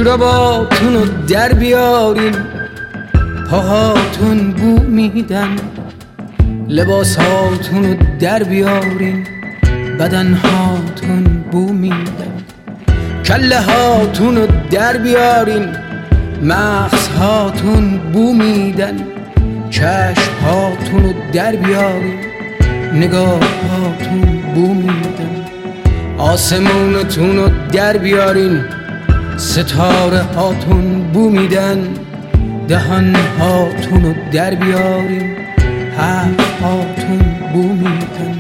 جوراباتون رو در بیارین، پاهاتون بو میدن. لباساتون رو در بیارین، بدنهاتون بو میدن. کله هاتون رو در بیارین، مغزهاتون بو میدن. چشم هاتون رو در بیارین، نگاه هاتون بو میدن. آسمونتون رو در بیارین، ستاره هاتون بو میدن. دهان هاتون رو در بیارین، حرف هاتون بو میدن.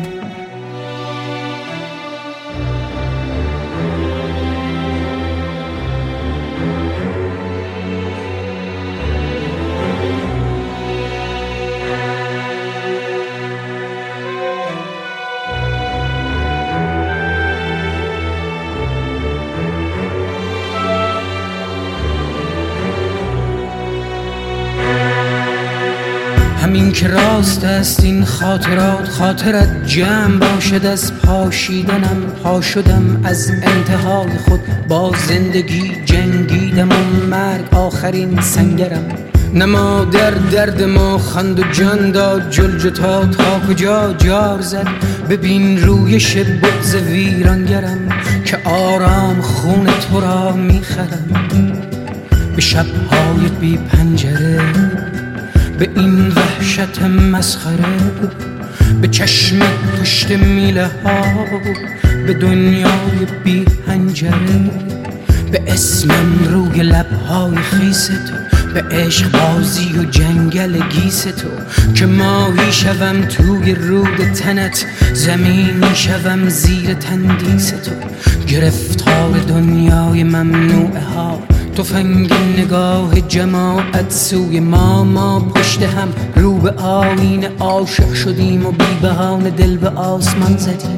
همین که راست است این خاطرات، خاطرت جمع باشد از پاشیدنم. پا شدم از انتهای خود، با زندگی جنگیدم و مرگ آخرین سنگرم. نما در درد ما خند و جان داد، جلجتا تا کجا جار زد. ببین رویش بغض ویرانگرم، که آرام خون تو را میخرم. به شبهای بی پنجره، به این وحشت مسخره، به چشم پشت میله ها، به دنیای بی هنجره. به اسمم روی لبهای خیس تو، به عشق بازی و جنگل گیس تو. که ماهی شوم توی رود تنت، زمینی شوم زیر تندیس تو. گرفتار دنیای ممنوعه ها، تفنگ نگاه جماعت سوی ما پشت هم رو به آینه عاشق شدیم و بی بهانه دل به آسمان زدیم.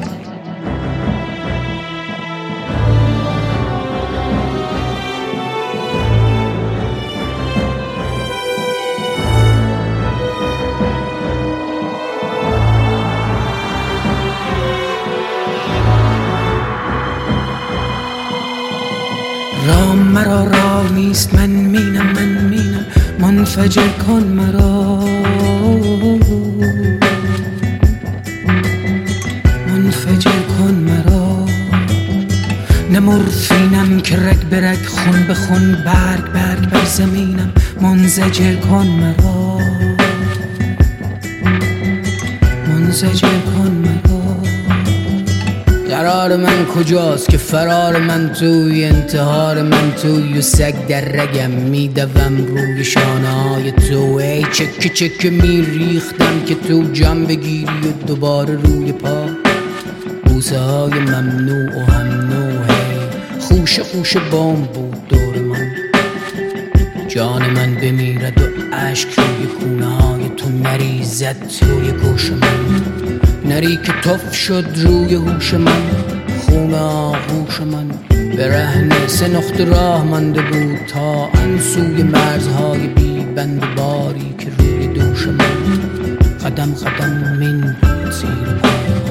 رام مرا راه نیست، من مینم منفجر کن مرا، منفجر کن مرا. نه مورفینم که رگ به رگ، خون به خون، برگ بر زمینم. منزجر کن مرا، منزجر کن مرا. قرار من کجاست که فرار من توی انتحار من توی و سگ در رگم میدوم روی شانه های تو. ای چکه میریختم که تو جام بگیری و دوباره روی پا. بوسه های ممنوع و هم نوع، خوش بام بود دور من. جان من بمیرد و عشق روی کونه های تو نریزد توی گوش من. نری که تف شد روی هوش من، خون آغوش من به رهن سه نقطه راه مانده بود تا آن سوی مرزهای بی بند باری که روی دوش من. قدم من بود زیر پای